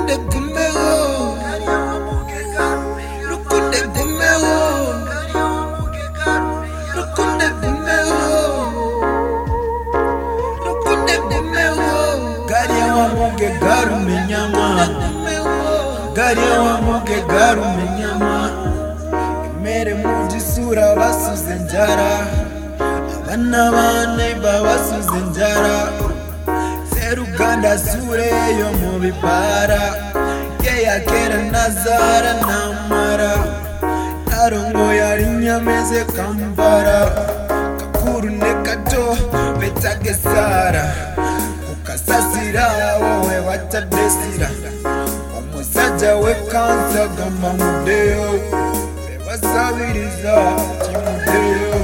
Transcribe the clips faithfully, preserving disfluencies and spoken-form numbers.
rukunde gumeho, rukunde gumeho, rukunde gumeho, rukunde gumeho. Gari wa muge garu menyama, gari wa muge garu menyama. Mere mujisura basuze njara, abana bane babasuze njara. Seruganda sure yo mu bipara, yeya kera nazara namara. Tarongo yari nyameze kambara, kakuru ne kato betagesara. Ukasasira wowe watadesira, umusaja we kansa gama mudeo, bebasabiriza kimudeo.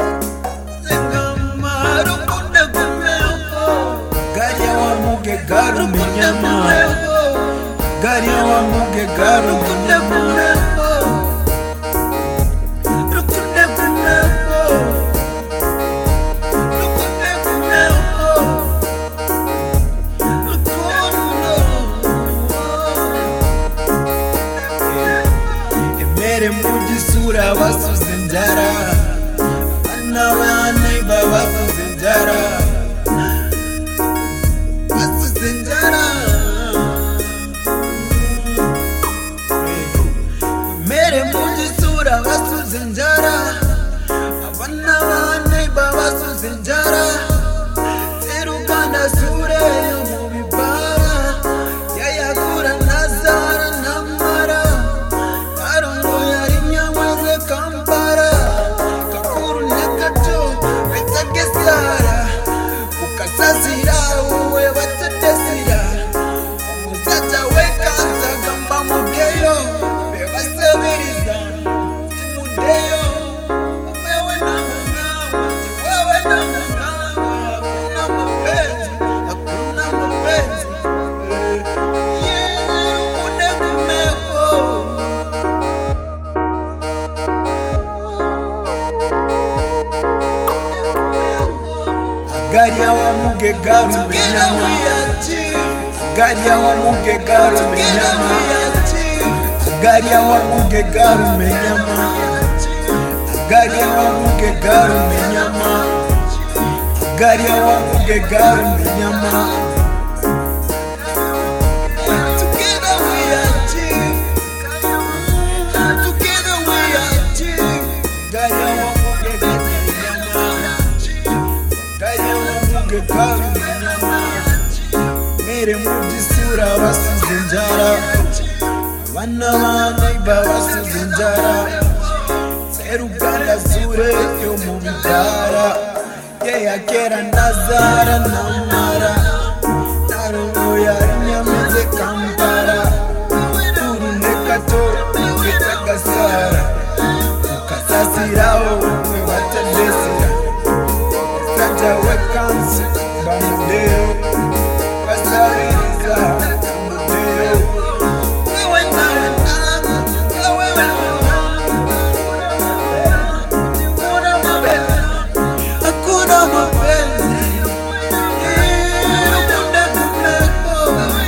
Zengama rukunde gumeho, gari wa muge garu menyama, gari wa muge garu menyama. Mere mujisura basuze njara, abana bane babasuze njara, basuze njara. Mere mujisura basuze njara, abana bane babasuze njara. Seruganda sure yo mu bipara, yayagura nazara namara. Ukasasira wowe watadesira, umusaja we kansa gamba mugeyo, bebasabiriza timudeyo. Wewe nana nawe, wewe nana nawe, hakuna mapenzi, hakuna mapenzi. Yeah, rukunde gumeho, gari wa muge garu menyama, gari wa muge garu menyama, gari wa muge garu menyama, gari wa muge garu menyama, gari wa muge garu menyama. Together we achieve, together we achieve. Gari wa muge garu menyama, garu menyama. Mere mujisura basuze njara, abana bane babasuze njara. Seruganda sure yo mu bipara, yeya kera nazara namara. Tarongo yari nyameze kambara, kakuru ne kato betagasara. Ukasasira wowe watadesira, umusaja we kansa bamudeo, basabiriza mudeo. Wewe nawe nawe, wewe hakuna mapenzi, hakuna mapenzi. Rukunde gumeho,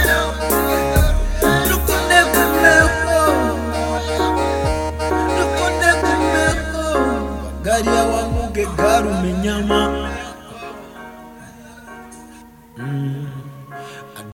rukunde gumeho, rukunde gumeho. Gari wa muge garu menyama.